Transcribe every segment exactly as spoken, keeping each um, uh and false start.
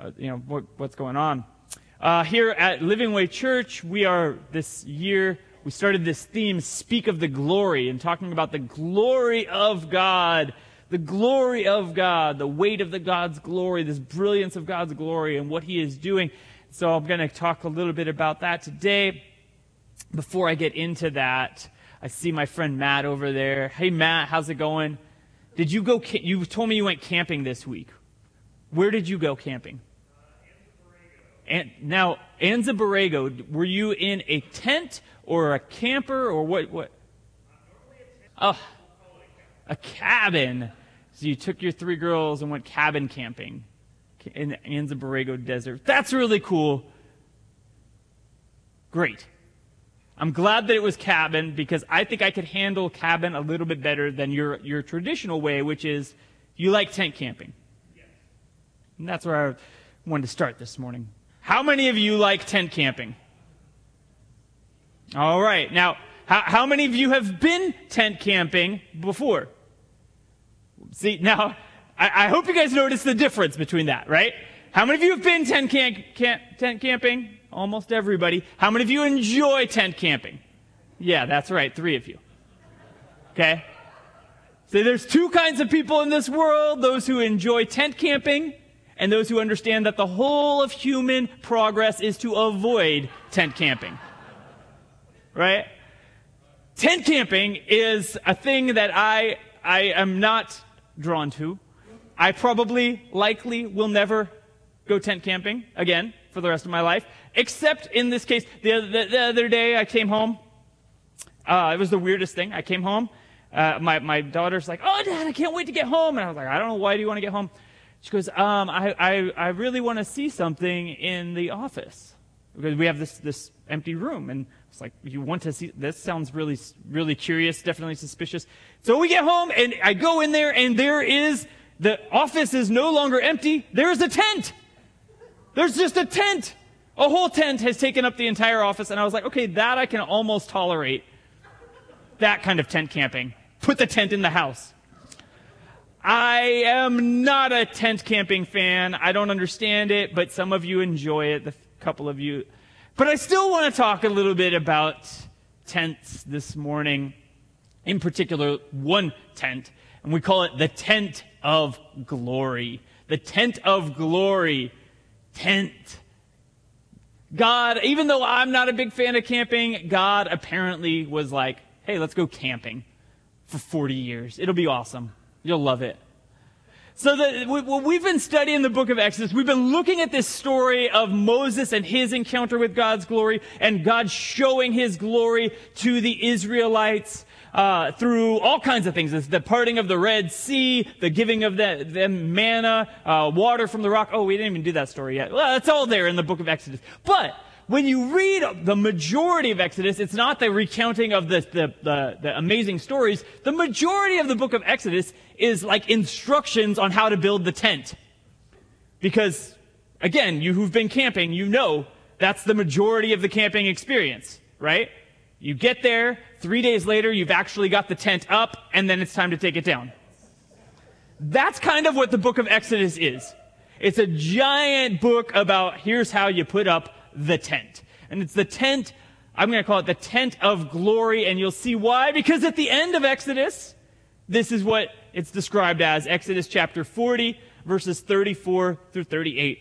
uh, you know, what, what's going on. Uh, here at Living Way Church, we are, this year, we started this theme, Speak of the Glory, and talking about the glory of God, the glory of God, the weight of the God's glory, this brilliance of God's glory, and what He is doing. So I'm going to talk a little bit about that today. Before I get into that, I see my friend Matt over there. Hey, Matt, how's it going? Did you go, ca- you told me you went camping this week. Where did you go camping? Uh, Anza Borrego. And now, Anza Borrego, were you in a tent or a camper or what? What? Oh, a cabin. So you took your three girls and went cabin camping in the Anza Borrego desert. That's really cool. Great. I'm glad that it was cabin because I think I could handle cabin a little bit better than your, your traditional way, which is you like tent camping. Yes. And that's where I wanted to start this morning. How many of you like tent camping? All right. Now, how, how many of you have been tent camping before? See, now, I, I hope you guys notice the difference between that, right? How many of you have been tent, camp, camp, tent camping? Almost everybody. How many of you enjoy tent camping? Yeah, that's right. Three of you. Okay? So there's two kinds of people in this world. Those who enjoy tent camping and those who understand that the whole of human progress is to avoid tent camping. Right? Tent camping is a thing that I, I am not drawn to. I probably, likely, will never go tent camping again for the rest of my life. Except in this case, the, the, the other day I came home. Uh, it was the weirdest thing. I came home. Uh, my, my daughter's like, oh, Dad, I can't wait to get home. And I was like, I don't know, why do you want to get home? She goes, um, I, I, I really want to see something in the office. Because we have this, this empty room. And it's like, you want to see, this sounds really, really curious, definitely suspicious. So we get home and I go in there and there is, the office is no longer empty. There is a tent. There's just a tent. A whole tent has taken up the entire office, and I was like, okay, that I can almost tolerate. That kind of tent camping. Put the tent in the house. I am not a tent camping fan. I don't understand it, but some of you enjoy it, the couple of you. But I still want to talk a little bit about tents this morning. In particular, one tent, and we call it the tent of glory. The tent of glory. Tent. God, even though I'm not a big fan of camping, God apparently was like, hey, let's go camping for forty years. It'll be awesome. You'll love it. So the, we, we've been studying the book of Exodus. We've been looking at this story of Moses and his encounter with God's glory and God showing His glory to the Israelites uh, through all kinds of things. It's the parting of the Red Sea, the giving of the, them manna, uh, water from the rock. Oh, we didn't even do that story yet. Well, it's all there in the book of Exodus. But when you read the majority of Exodus, it's not the recounting of the, the, the, the amazing stories. The majority of the book of Exodus is like instructions on how to build the tent. Because, again, you who've been camping, you know that's the majority of the camping experience, right? You get there, three days later, you've actually got the tent up, and then it's time to take it down. That's kind of what the book of Exodus is. It's a giant book about here's how you put up the tent. And it's the tent, I'm going to call it the tent of glory, and you'll see why. Because at the end of Exodus, this is what it's described as, Exodus chapter forty, verses thirty-four through thirty-eight.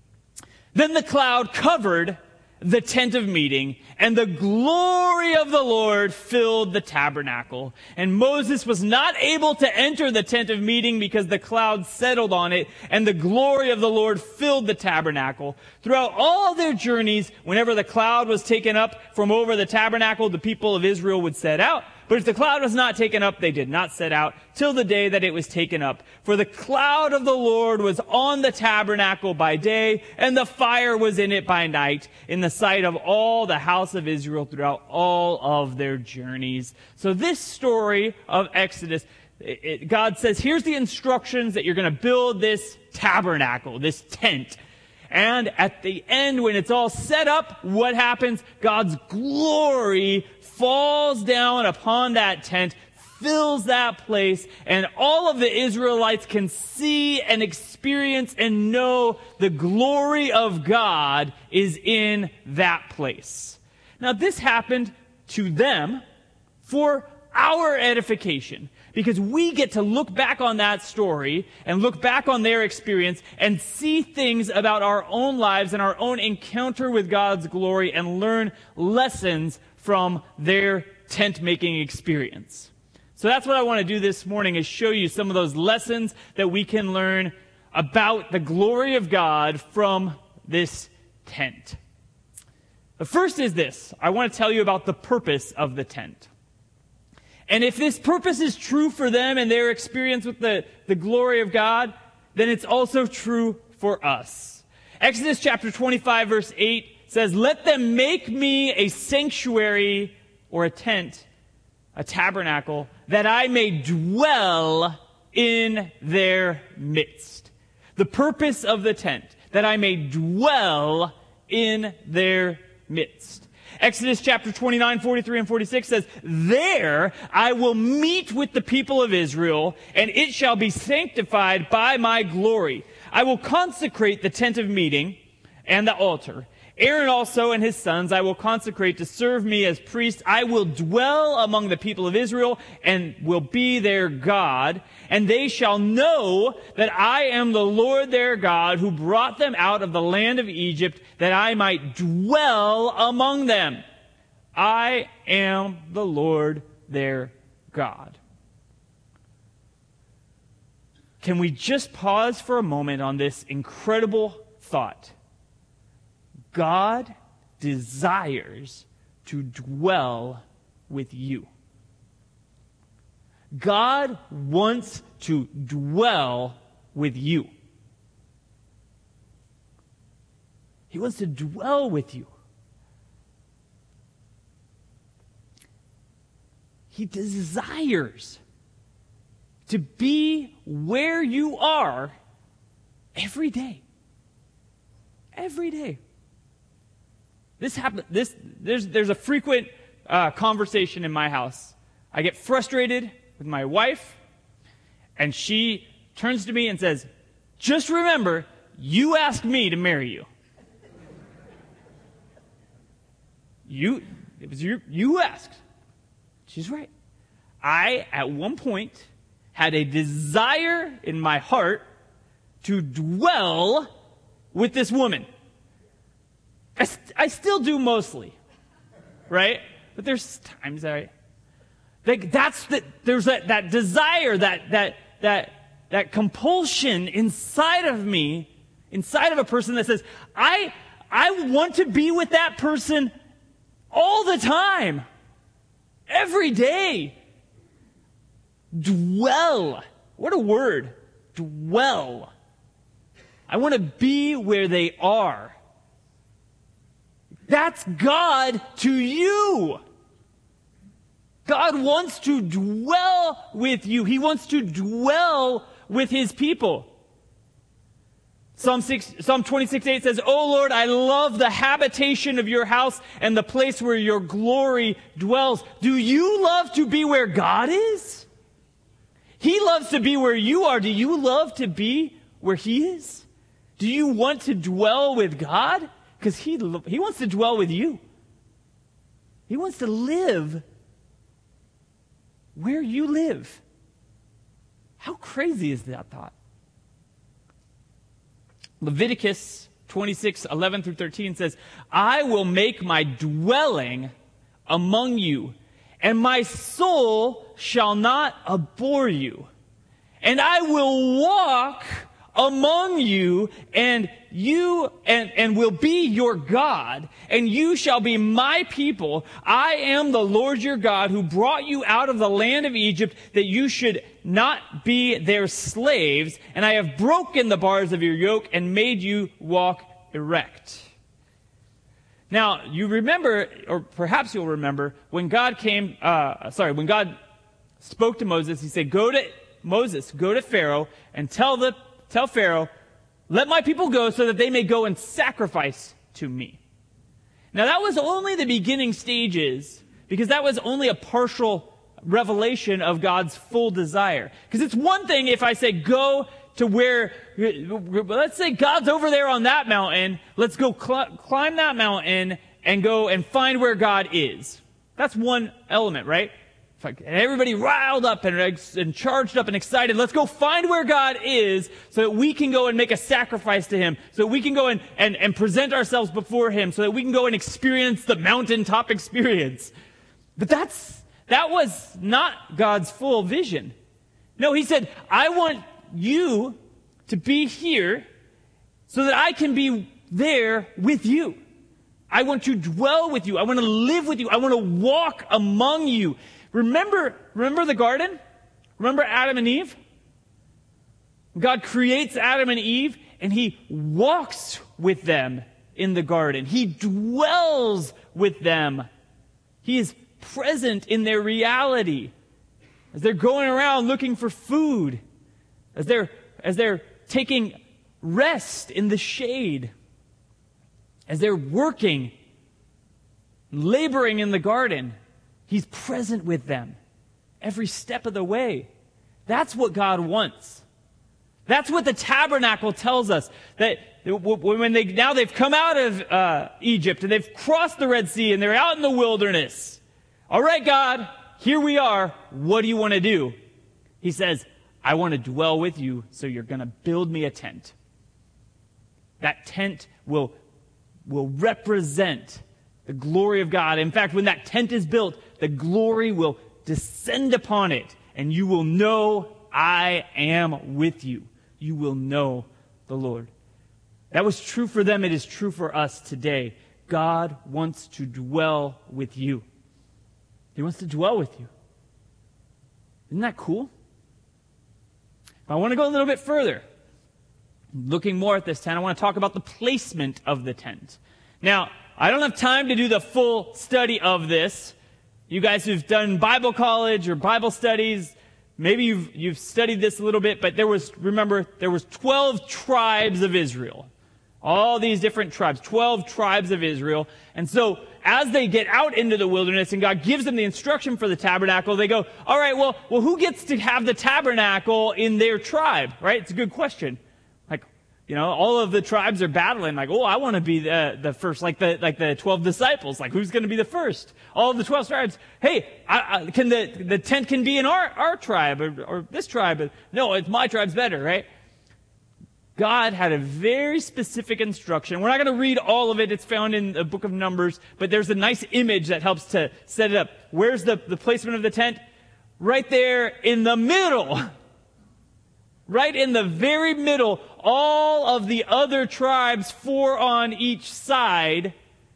Then the cloud covered the tent of meeting, and the glory of the Lord filled the tabernacle. And Moses was not able to enter the tent of meeting because the cloud settled on it, and the glory of the Lord filled the tabernacle. Throughout all their journeys, whenever the cloud was taken up from over the tabernacle, the people of Israel would set out. But if the cloud was not taken up, they did not set out till the day that it was taken up. For the cloud of the Lord was on the tabernacle by day, and the fire was in it by night, in the sight of all the house of Israel throughout all of their journeys. So this story of Exodus, it, it, God says, here's the instructions that you're going to build this tabernacle, this tent. And at the end, when it's all set up, what happens? God's glory falls down upon that tent, fills that place, and all of the Israelites can see and experience and know the glory of God is in that place. Now, this happened to them for our edification, because we get to look back on that story and look back on their experience and see things about our own lives and our own encounter with God's glory and learn lessons from their tent-making experience. So that's what I want to do this morning, is show you some of those lessons that we can learn about the glory of God from this tent. The first is this. I want to tell you about the purpose of the tent. And if this purpose is true for them and their experience with the, the glory of God, then it's also true for us. Exodus chapter twenty-five, verse eight says, "Let them make me a sanctuary," or a tent, a tabernacle, "that I may dwell in their midst." The purpose of the tent, that I may dwell in their midst. Exodus chapter twenty-nine, forty-three and forty-six says, "There I will meet with the people of Israel, and it shall be sanctified by my glory. I will consecrate the tent of meeting and the altar. Aaron also and his sons I will consecrate to serve me as priests. I will dwell among the people of Israel and will be their God. And they shall know that I am the Lord their God, who brought them out of the land of Egypt, that I might dwell among them. I am the Lord their God." Can we just pause for a moment on this incredible thought? God desires to dwell with you. God wants to dwell with you. He wants to dwell with you. He desires to be where you are every day. Every day. This happen, this, there's, there's a frequent uh, conversation in my house. I get frustrated with my wife, and she turns to me and says, "Just remember, you asked me to marry you. You, it was your, you asked." She's right. I, at one point, had a desire in my heart to dwell with this woman. I, st- I still do mostly, right? But there's times I, like, that's the, there's that, that desire, that, that, that, that compulsion inside of me, inside of a person that says, I, I want to be with that person all the time, every day. Dwell. What a word. Dwell. I want to be where they are. That's God to you. God wants to dwell with you. He wants to dwell with his people. Psalm six, Psalm twenty-six, eight says, "O Lord, I love the habitation of your house and the place where your glory dwells." Do you love to be where God is? He loves to be where you are. Do you love to be where he is? Do you want to dwell with God? Because he, he wants to dwell with you. He wants to live where you live. How crazy is that thought? Leviticus twenty-six, eleven through thirteen says, "I will make my dwelling among you, and my soul shall not abhor you. And I will walk among you, and you and, and will be your God, and you shall be my people. I am the Lord your God, who brought you out of the land of Egypt, that you should not be their slaves, and I have broken the bars of your yoke and made you walk erect." Now, you remember, or perhaps you'll remember, when God came, uh, sorry, when God spoke to Moses, he said, "Go to Moses, go to Pharaoh and tell the Tell Pharaoh, let my people go so that they may go and sacrifice to me." Now that was only the beginning stages, because that was only a partial revelation of God's full desire. Because it's one thing if I say, go to where, let's say God's over there on that mountain, let's go cl- climb that mountain and go and find where God is. That's one element, right? And everybody riled up and, and charged up and excited. Let's go find where God is so that we can go and make a sacrifice to Him. So that we can go and, and, and present ourselves before Him. So that we can go and experience the mountaintop experience. But that's, that was not God's full vision. No, He said, I want you to be here so that I can be there with you. I want to dwell with you. I want to live with you. I want to walk among you. Remember, remember the garden? Remember Adam and Eve? God creates Adam and Eve, and He walks with them in the garden. He dwells with them. He is present in their reality. As they're going around looking for food, as they're, as they're taking rest in the shade, as they're working, laboring in the garden, He's present with them every step of the way. That's what God wants. That's what the tabernacle tells us. That when they now they've come out of uh, Egypt and they've crossed the Red Sea and they're out in the wilderness. All right, God, here we are. What do you want to do? He says, I want to dwell with you, so you're going to build me a tent. That tent will, will represent the glory of God. In fact, when that tent is built, the glory will descend upon it, and you will know I am with you. You will know the Lord. That was true for them. It is true for us today. God wants to dwell with you. He wants to dwell with you. Isn't that cool? I want to go a little bit further. Looking more at this tent, I want to talk about the placement of the tent. Now, I don't have time to do the full study of this. You guys who've done Bible college or Bible studies, maybe you've, you've studied this a little bit, but there was, remember, there was twelve tribes of Israel. All these different tribes, twelve tribes of Israel. And so, as they get out into the wilderness and God gives them the instruction for the tabernacle, they go, all right, well, well, who gets to have the tabernacle in their tribe, right? It's a good question. Like, you know, all of the tribes are battling, like, oh, I want to be the, the first, like the, like the twelve disciples, like, who's going to be the first? All of the twelve tribes, hey, I, I, can the, the tent can be in our, our tribe or, or this tribe. No, it's my tribe's better, right? God had a very specific instruction. We're not going to read all of it. It's found in the book of Numbers, but there's a nice image that helps to set it up. Where's the, the placement of the tent? Right there in the middle. Right in the very middle. All of the other tribes, four on each side,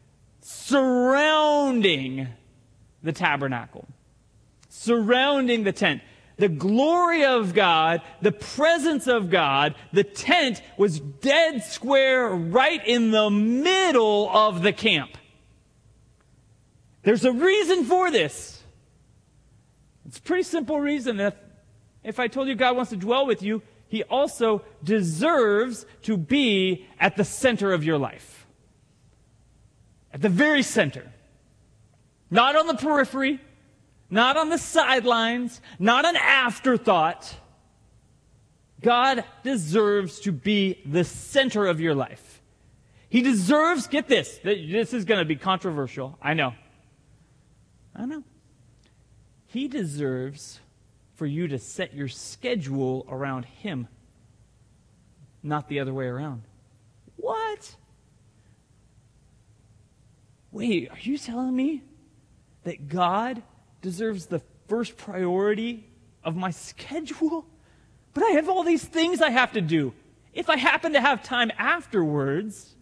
surrounding the tabernacle. Surrounding the tent. The glory of God, the presence of God, the tent was dead square right in the middle of the camp. There's a reason for this. It's a pretty simple reason. That if I told you God wants to dwell with you, He also deserves to be at the center of your life. At the very center. Not on the periphery. Not on the sidelines, not an afterthought. God deserves to be the center of your life. He deserves, get this, this is going to be controversial, I know. I know. He deserves for you to set your schedule around Him, not the other way around. What? Wait, are you telling me that God deserves the first priority of my schedule? But I have all these things I have to do. If I happen to have time afterwards,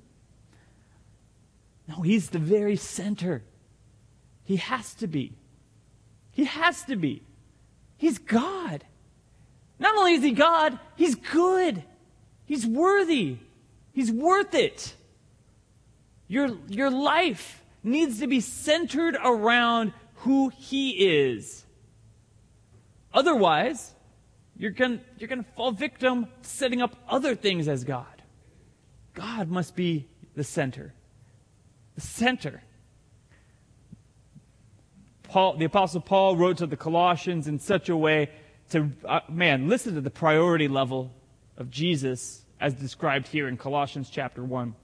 no, He's the very center. He has to be. He has to be. He's God. Not only is He God, He's good. He's worthy. He's worth it. Your, your life needs to be centered around who He is. Otherwise, you're going you're going to fall victim to setting up other things as God. God must be the center. The center. Paul, the Apostle Paul wrote to the Colossians in such a way to, uh, man, listen to the priority level of Jesus as described here in Colossians chapter one.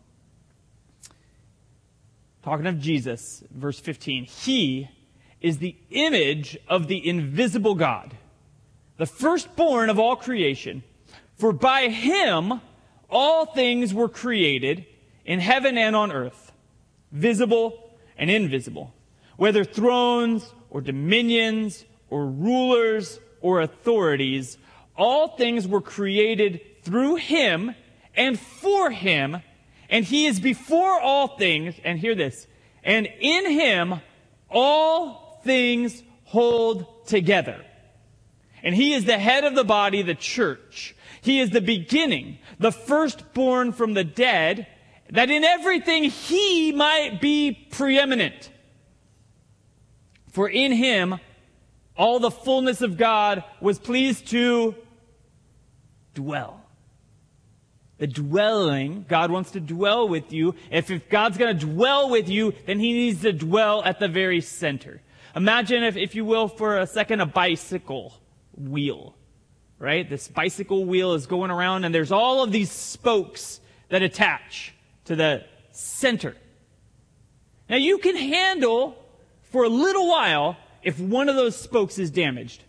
Talking of Jesus, verse fifteen, He is the image of the invisible God, the firstborn of all creation. For by Him all things were created in heaven and on earth, visible and invisible, whether thrones or dominions or rulers or authorities. All things were created through Him and for Him, and He is before all things, and hear this, and in Him all things hold together. And He is the head of the body, the church. He is the beginning, the firstborn from the dead, that in everything He might be preeminent. For in Him all the fullness of God was pleased to dwell. The dwelling, God wants to dwell with you. If, if God's going to dwell with you, then He needs to dwell at the very center. Imagine, if, if you will, for a second, a bicycle wheel, right? This bicycle wheel is going around and there's all of these spokes that attach to the center. Now you can handle for a little while if one of those spokes is damaged.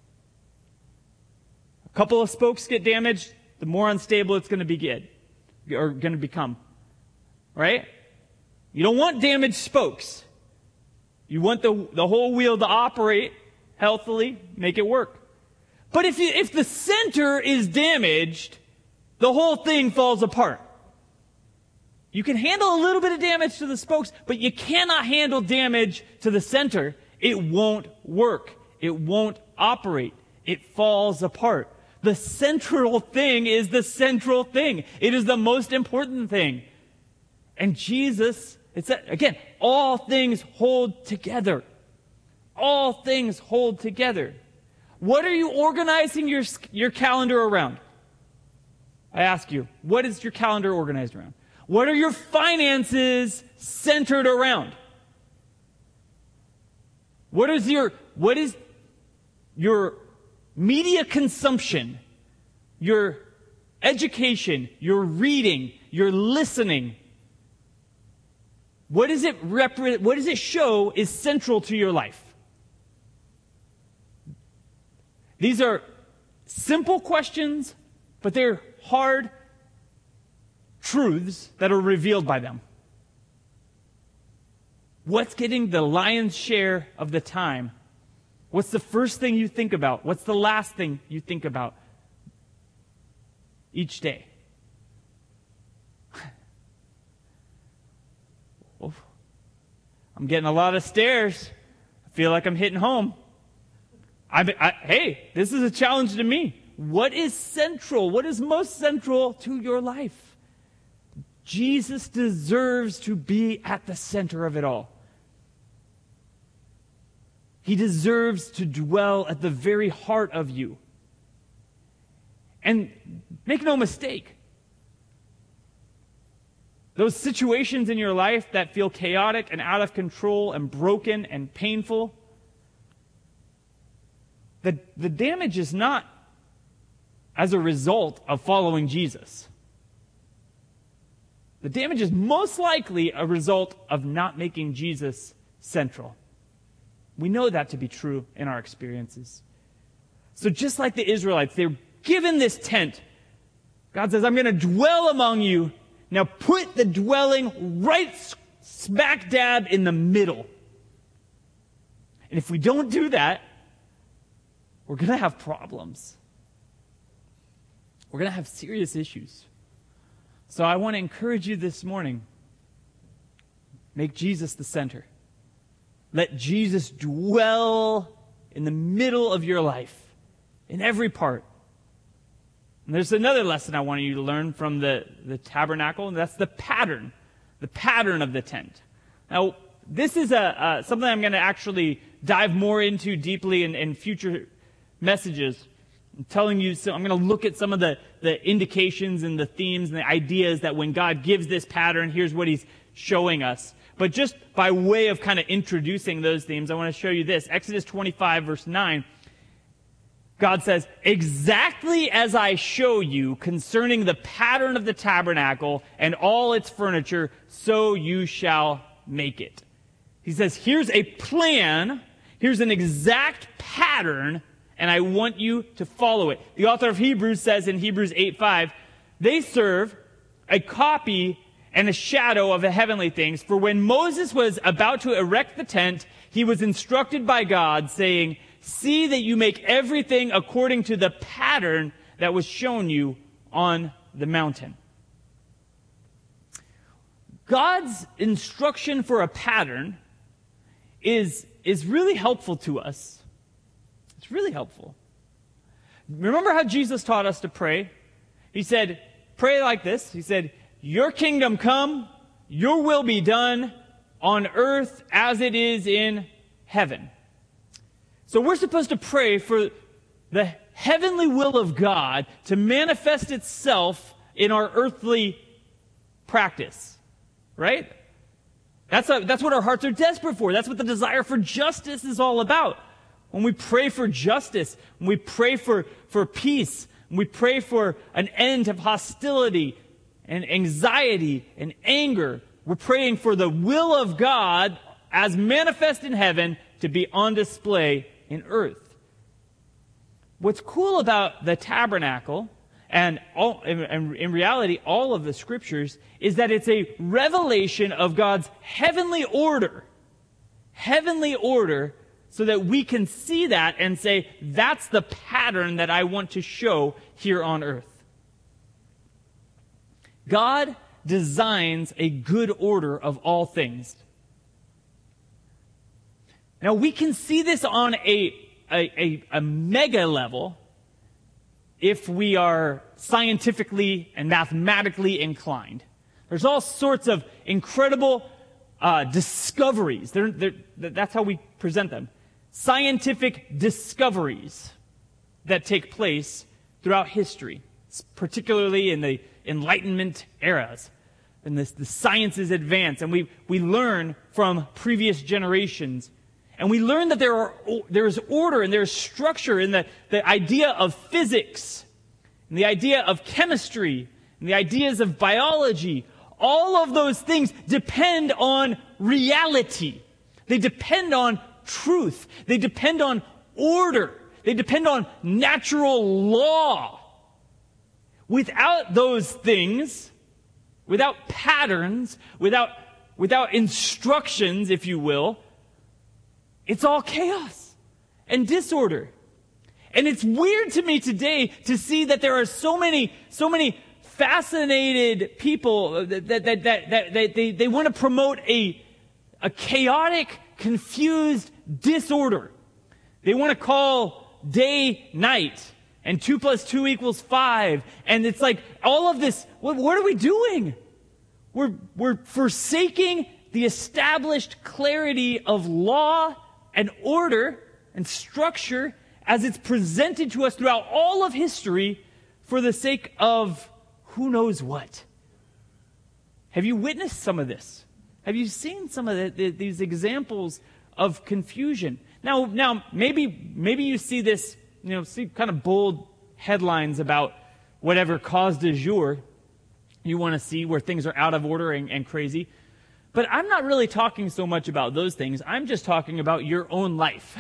A couple of spokes get damaged, the more unstable it's going to be get, or going to become. Right? You don't want damaged spokes. You want the, the whole wheel to operate healthily, make it work. But if you, if the center is damaged, the whole thing falls apart. You can handle a little bit of damage to the spokes, but you cannot handle damage to the center. It won't work. It won't operate. It falls apart. The central thing is the central thing. It is the most important thing. And Jesus, it's that, again, all things hold together. All things hold together. What are you organizing your, your calendar around? I ask you, what is your calendar organized around? What are your finances centered around? What is your, what is your media consumption, your education, your reading, your listening? What does it represent, what does it show is central to your life? These are simple questions, but they're hard truths that are revealed by them. What's getting the lion's share of the time? What's the first thing you think about? What's the last thing you think about each day? Oh, I'm getting a lot of stares. I feel like I'm hitting home. I, I, hey, this is a challenge to me. What is central? What is most central to your life? Jesus deserves to be at the center of it all. He deserves to dwell at the very heart of you. And make no mistake, those situations in your life that feel chaotic and out of control and broken and painful, the, the damage is not as a result of following Jesus. The damage is most likely a result of not making Jesus central. We know that to be true in our experiences. So just like the Israelites, they're given this tent. God says, I'm going to dwell among you. Now put the dwelling right smack dab in the middle. And if we don't do that, we're going to have problems. We're going to have serious issues. So I want to encourage you this morning. Make Jesus the center. Let Jesus dwell in the middle of your life, in every part. And there's another lesson I want you to learn from the, the tabernacle, and that's the pattern, the pattern of the tent. Now, this is a, uh, something I'm going to actually dive more into deeply in, in future messages. I'm telling you, so I'm going to look at some of the, the indications and the themes and the ideas that when God gives this pattern, here's what He's showing us. But just by way of kind of introducing those themes, I want to show you this. Exodus twenty-five, verse nine. God says, exactly as I show you concerning the pattern of the tabernacle and all its furniture, so you shall make it. He says, here's a plan, here's an exact pattern, and I want you to follow it. The author of Hebrews says in Hebrews eight five, they serve a copy and a shadow of the heavenly things. For when Moses was about to erect the tent, he was instructed by God, saying, see that you make everything according to the pattern that was shown you on the mountain. God's instruction for a pattern is, is really helpful to us. It's really helpful. Remember how Jesus taught us to pray? He said, pray like this. He said, your kingdom come, your will be done on earth as it is in heaven. So we're supposed to pray for the heavenly will of God to manifest itself in our earthly practice. Right? That's, a, that's what our hearts are desperate for. That's what the desire for justice is all about. When we pray for justice, when we pray for, for peace, when we pray for an end of hostility and anxiety and anger, we're praying for the will of God as manifest in heaven to be on display in earth. What's cool about the tabernacle and all, in, in reality all of the scriptures is that it's a revelation of God's heavenly order. Heavenly order, so that we can see that and say, that's the pattern that I want to show here on earth. God designs a good order of all things. Now, we can see this on a, a, a, a mega level if we are scientifically and mathematically inclined. There's all sorts of incredible uh, discoveries. They're, they're, that's how we present them. Scientific discoveries that take place throughout history, particularly in the Enlightenment eras. And this, the sciences advance, and we, we learn from previous generations. And we learn that there are there is order and there is structure in the, the idea of physics, and the idea of chemistry, and the ideas of biology. All of those things depend on reality. They depend on truth. They depend on order. They depend on natural law. Without those things, without patterns, without, without instructions, if you will, it's all chaos and disorder. And it's weird to me today to see that there are so many, so many fascinated people that, that, that, that, that they, they want to promote a, a chaotic, confused disorder. They want to call day night, and two plus two equals five. And it's like all of this, what, what are we doing? We're, we're forsaking the established clarity of law and order and structure as it's presented to us throughout all of history for the sake of who knows what. Have you witnessed some of this? Have you seen some of the, the, these examples of confusion? Now, now maybe maybe you see this, you know, see kind of bold headlines about whatever cause du jour you want to see, where things are out of order and, and crazy. But I'm not really talking so much about those things. I'm just talking about your own life.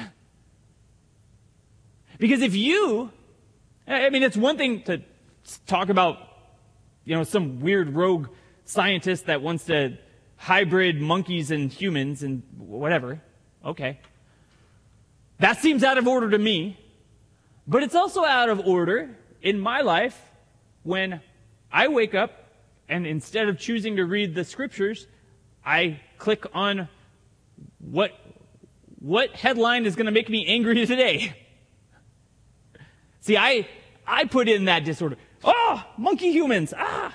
Because if you, I mean, it's one thing to talk about, you know, some weird rogue scientist that wants to hybrid monkeys and humans and whatever. Okay. That seems out of order to me. But it's also out of order in my life when I wake up and instead of choosing to read the scriptures, I click on what, what headline is going to make me angry today. See, I, I put in that disorder. Oh, monkey humans. Ah.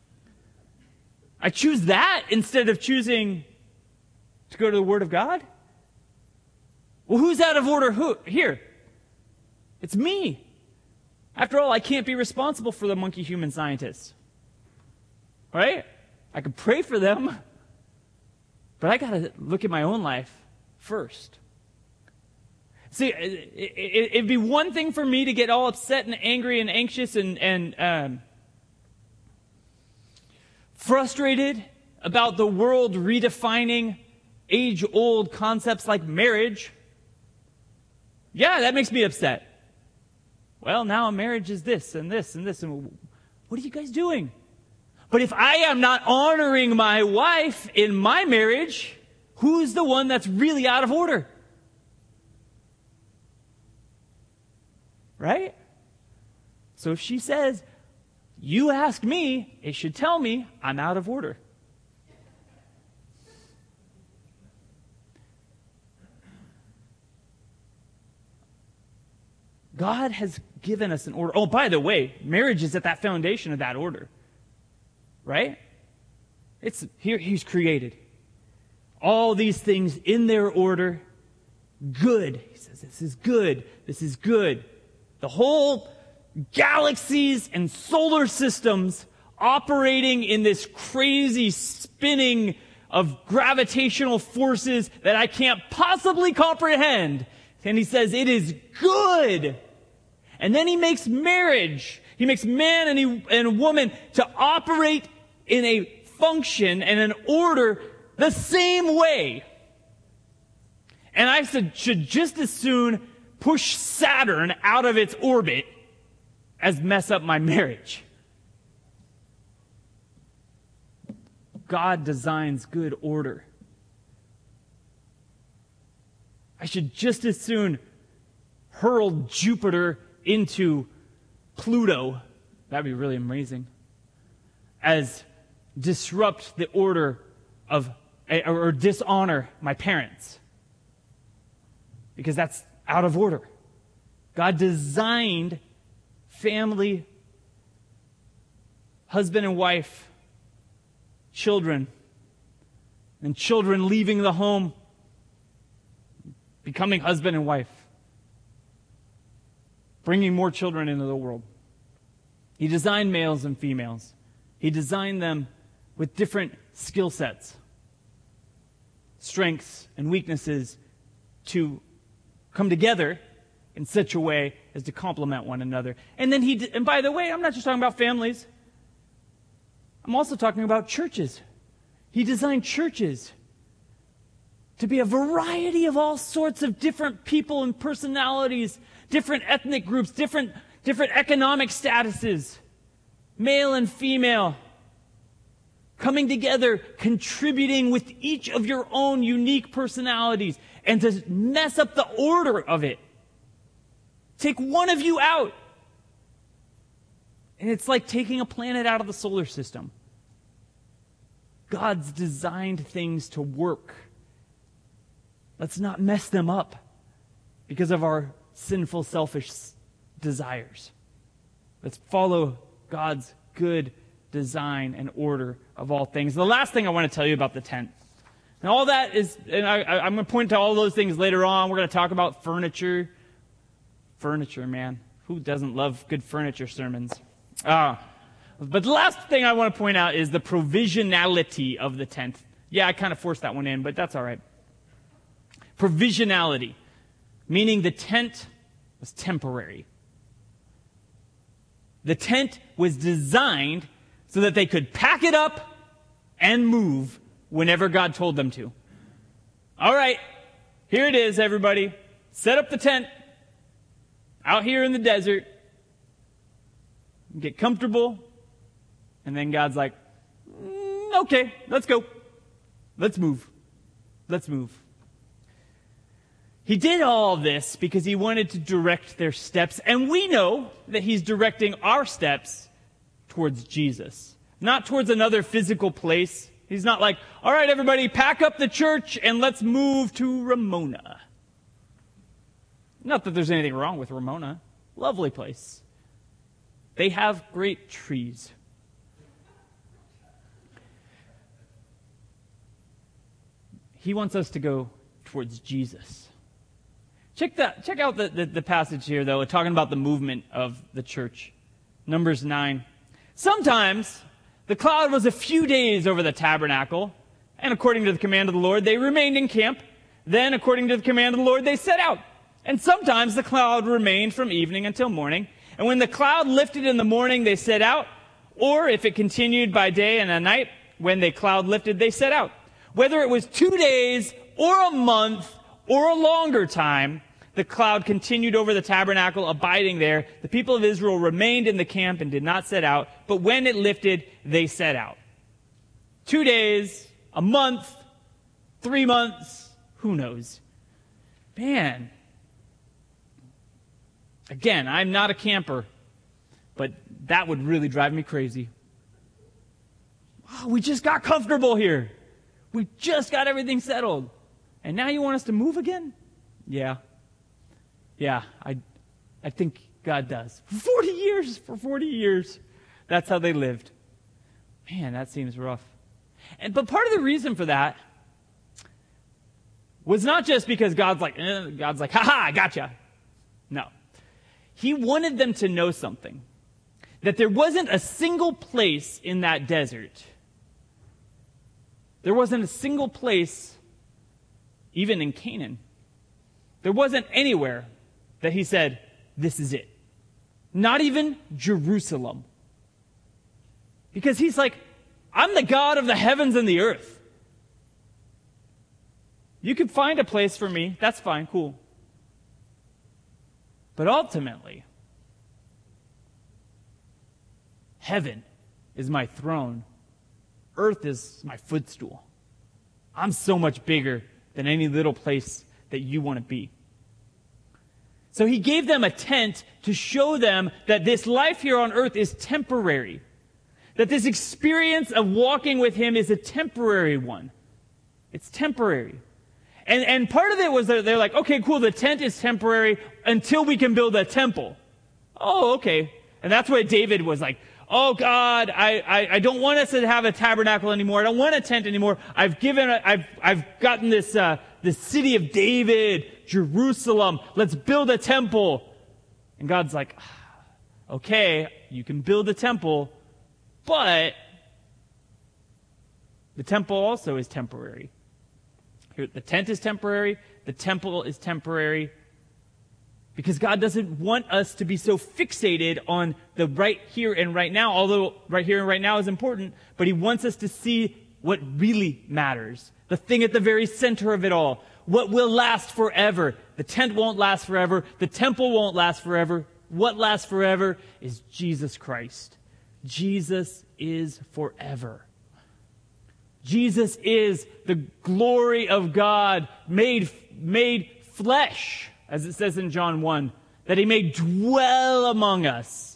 I choose that instead of choosing to go to the Word of God. Well, who's out of order who, here? It's me. After all, I can't be responsible for the monkey human scientists. Right? I could pray for them. But I got to look at my own life first. See, it, it, it'd be one thing for me to get all upset and angry and anxious and, and um, frustrated about the world redefining age-old concepts like marriage. Yeah, that makes me upset. Well, now marriage is this and this and this. And what are you guys doing? But if I am not honoring my wife in my marriage, who's the one that's really out of order? Right? So if she says, you ask me, it should tell me I'm out of order. God has given us an order. Oh, by the way, marriage is at that foundation of that order. Right? It's here, he's created all these things in their order. Good. He says, this is good. This is good. The whole galaxies and solar systems operating in this crazy spinning of gravitational forces that I can't possibly comprehend. And he says, it is good. And then he makes marriage. He makes man and, he, and woman to operate in a function and an order the same way. And I said, should just as soon push Saturn out of its orbit as mess up my marriage. God designs good order. I should just as soon hurl Jupiter into Pluto, that'd be really amazing, as disrupt the order of, or dishonor my parents. Because that's out of order. God designed family, husband and wife, children, and children leaving the home, becoming husband and wife, bringing more children into the world. He designed males and females. He designed them with different skill sets, strengths and weaknesses to come together in such a way as to complement one another. And then he, and by the way, I'm not just talking about families. I'm also talking about churches. He designed churches to be a variety of all sorts of different people and personalities, different ethnic groups, different, different economic statuses, male and female, coming together, contributing with each of your own unique personalities, and to mess up the order of it. Take one of you out, and it's like taking a planet out of the solar system. God's designed things to work. Let's not mess them up because of our sinful, selfish desires. Let's follow God's good design and order of all things. The last thing I want to tell you about the tent. And all that is, and I, I, I'm going to point to all those things later on. We're going to talk about furniture. Furniture, man. Who doesn't love good furniture sermons? Uh, but the last thing I want to point out is the provisionality of the tent. Yeah, I kind of forced that one in, but that's all right. Provisionality, meaning the tent was temporary. The tent was designed so that they could pack it up and move whenever God told them to. All right, here it is, everybody. Set up the tent out here in the desert. Get comfortable. And then God's like, mm, okay, let's go. Let's move. Let's move. He did all of this because he wanted to direct their steps. And we know that he's directing our steps towards Jesus, not towards another physical place. He's not like, all right, everybody, pack up the church and let's move to Ramona. Not that there's anything wrong with Ramona. Lovely place. They have great trees. He wants us to go towards Jesus. Check that. Check out the, the, the passage here, though, talking about the movement of the church. Numbers nine. Sometimes the cloud was a few days over the tabernacle, And according to the command of the Lord, they remained in camp. Then, according to the command of the Lord, they set out. And sometimes the cloud remained from evening until morning. And when the cloud lifted in the morning, they set out. Or if it continued by day and a night, when the cloud lifted, they set out. Whether it was two days or a month or a longer time, the cloud continued over the tabernacle, abiding there. The people of Israel remained in the camp and did not set out. But when it lifted, they set out. Two days, a month, three months, who knows? Man. Again, I'm not a camper, but that would really drive me crazy. Oh, we just got comfortable here. We just got everything settled. And now you want us to move again? Yeah. Yeah, I I think God does. For forty years, for forty years. That's how they lived. Man, that seems rough. And but part of the reason for that was not just because God's like, eh, God's like, ha-ha, I gotcha. No. He wanted them to know something. That there wasn't a single place in that desert. There wasn't a single place, even in Canaan. There wasn't anywhere that he said, this is it. Not even Jerusalem. Because he's like, I'm the God of the heavens and the earth. You can find a place for me. That's fine, cool. But ultimately, heaven is my throne. Earth is my footstool. I'm so much bigger than any little place that you want to be. So he gave them a tent to show them that this life here on earth is temporary. That this experience of walking with him is a temporary one. It's temporary. And, and part of it was that they're like, okay, cool, the tent is temporary until we can build a temple. Oh, okay. And that's why David was like, oh God, I, I, I don't want us to have a tabernacle anymore. I don't want a tent anymore. I've given, a, I've, I've gotten this, uh, the city of David, Jerusalem. Let's build a temple. And God's like, okay, you can build a temple, but the temple also is temporary. Here, the tent is temporary. The temple is temporary. Because God doesn't want us to be so fixated on the right here and right now, although right here and right now is important, but he wants us to see what really matters. The thing at the very center of it all. What will last forever. The tent won't last forever. The temple won't last forever. What lasts forever is Jesus Christ. Jesus is forever. Jesus is the glory of God made, made flesh, as it says in John one, that he may dwell among us.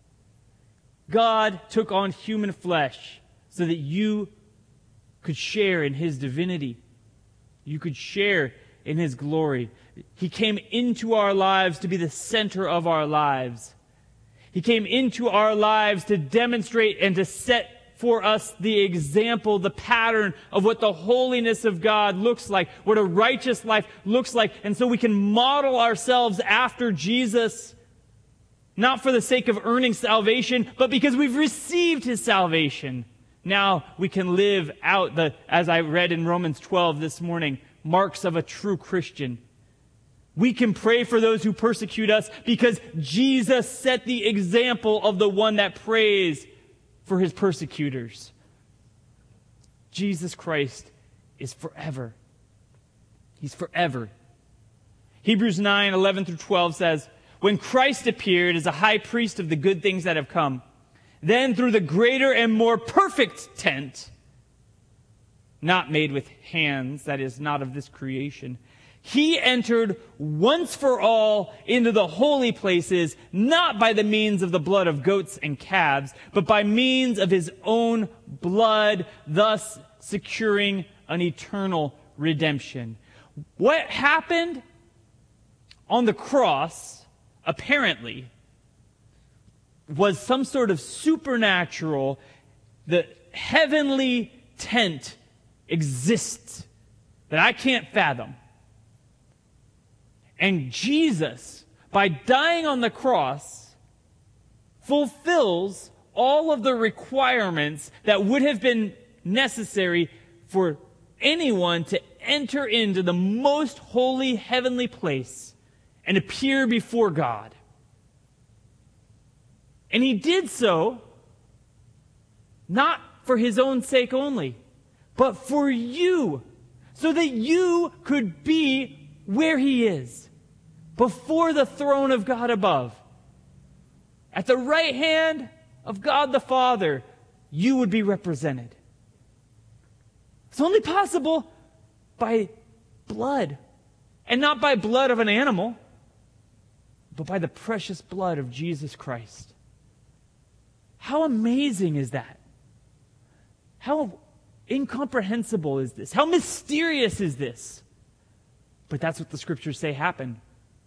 God took on human flesh so that you could share in his divinity. You could share in his glory. He came into our lives to be the center of our lives. He came into our lives to demonstrate and to set for us the example, the pattern of what the holiness of God looks like, what a righteous life looks like. And so we can model ourselves after Jesus, not for the sake of earning salvation, but because we've received his salvation. Now we can live out the, as I read in Romans twelve this morning, marks of a true Christian. We can pray for those who persecute us because Jesus set the example of the one that prays for his persecutors. Jesus Christ is forever. He's forever. Hebrews nine, eleven through twelve says, when Christ appeared as a high priest of the good things that have come, then through the greater and more perfect tent, not made with hands, that is, not of this creation, he entered once for all into the holy places, not by the means of the blood of goats and calves, but by means of his own blood, thus securing an eternal redemption. What happened on the cross, apparently, was some sort of supernatural, the heavenly tent exists that I can't fathom. And Jesus, by dying on the cross, fulfills all of the requirements that would have been necessary for anyone to enter into the most holy heavenly place and appear before God. And he did so not for his own sake only, but for you, so that you could be where he is, before the throne of God above. At the right hand of God the Father, you would be represented. It's only possible by blood, and not by blood of an animal, but by the precious blood of Jesus Christ. How amazing is that? How incomprehensible is this? How mysterious is this? But that's what the scriptures say happened.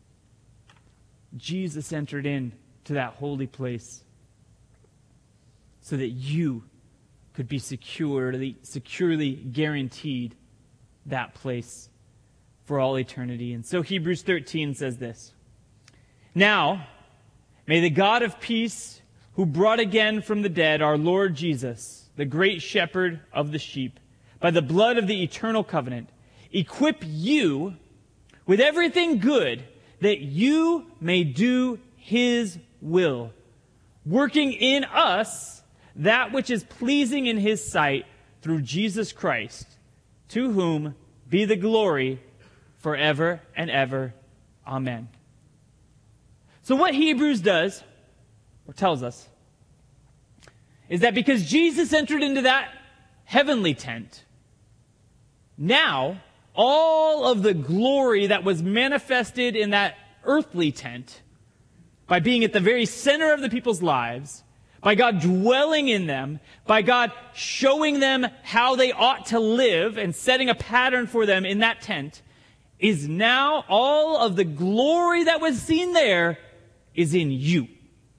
Jesus entered in to that holy place so that you could be securely, securely guaranteed that place for all eternity. And so Hebrews thirteen says this: Now, may the God of peace, who brought again from the dead our Lord Jesus, the great shepherd of the sheep, by the blood of the eternal covenant, equip you with everything good that you may do his will, working in us that which is pleasing in his sight through Jesus Christ, to whom be the glory forever and ever. Amen. So what Hebrews does, or tells us, is that because Jesus entered into that heavenly tent, now all of the glory that was manifested in that earthly tent, by being at the very center of the people's lives, by God dwelling in them, by God showing them how they ought to live and setting a pattern for them in that tent, is now all of the glory that was seen there is in you.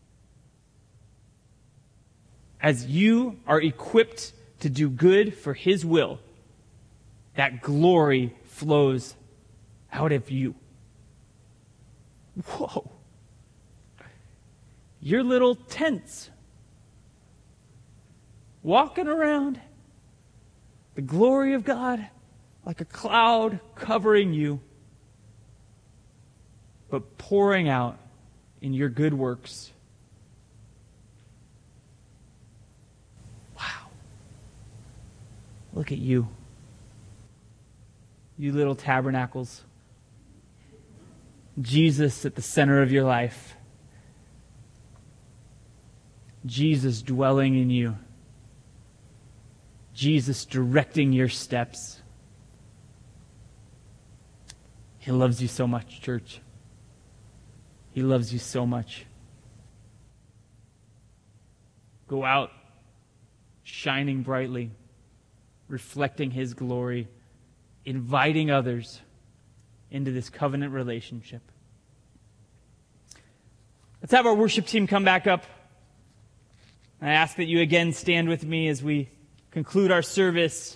As you are equipped to do good for his will, that glory flows out of you. Whoa. Your little tents, walking around, the glory of God like a cloud covering you, but pouring out in your good works. Wow. Look at you. You little tabernacles. Jesus at the center of your life. Jesus dwelling in you. Jesus directing your steps. He loves you so much, church. He loves you so much. Go out, shining brightly, reflecting his glory, inviting others into this covenant relationship. Let's have our worship team come back up. I ask that you again stand with me as we conclude our service.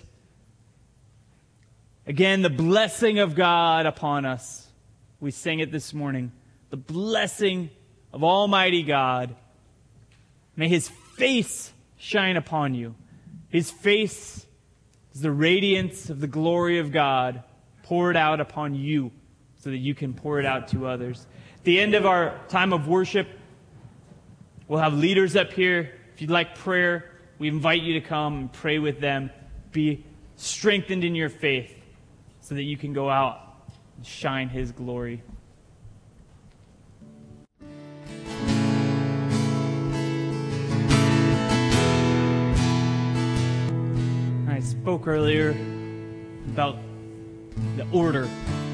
Again, the blessing of God upon us. We sang it this morning. The blessing of Almighty God. May his face shine upon you. His face is the radiance of the glory of God poured out upon you so that you can pour it out to others. At the end of our time of worship, we'll have leaders up here. If you'd like prayer, we invite you to come and pray with them. Be strengthened in your faith so that you can go out and shine his glory. I spoke earlier about the order.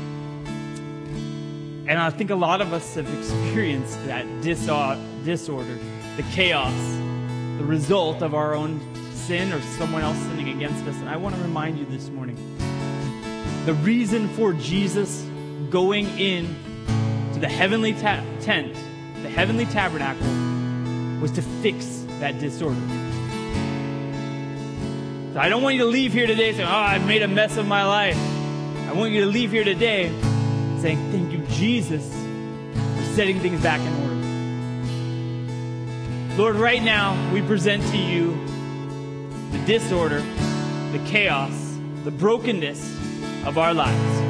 And I think a lot of us have experienced that disorder, the chaos, the result of our own sin or someone else sinning against us. And I want to remind you this morning, the reason for Jesus going in to the heavenly ta- tent, the heavenly tabernacle, was to fix that disorder. So I don't want you to leave here today saying, oh, I've made a mess of my life. I want you to leave here today saying, thank you, Jesus, for setting things back in order. Lord, right now, we present to you the disorder, the chaos, the the brokenness of our lives.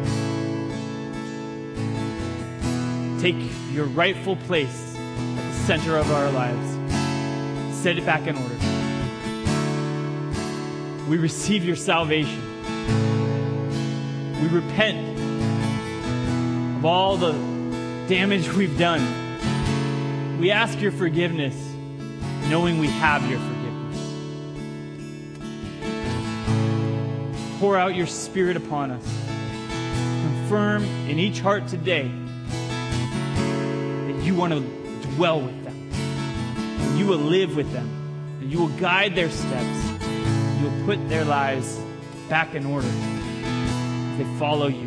Take your rightful place at the center of our lives. Set it back in order. We receive your salvation. We repent of all the damage we've done. We ask your forgiveness, knowing we have your forgiveness. Pour out your Spirit upon us. Confirm in each heart today that you want to dwell with them. That you will live with them. That you will guide their steps. You will put their lives back in order as they follow you.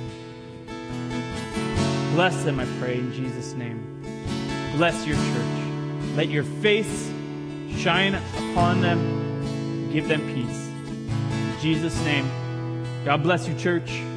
Bless them, I pray, in Jesus' name. Bless your church. Let your face shine upon them. Give them peace. In Jesus' name. God bless you, church.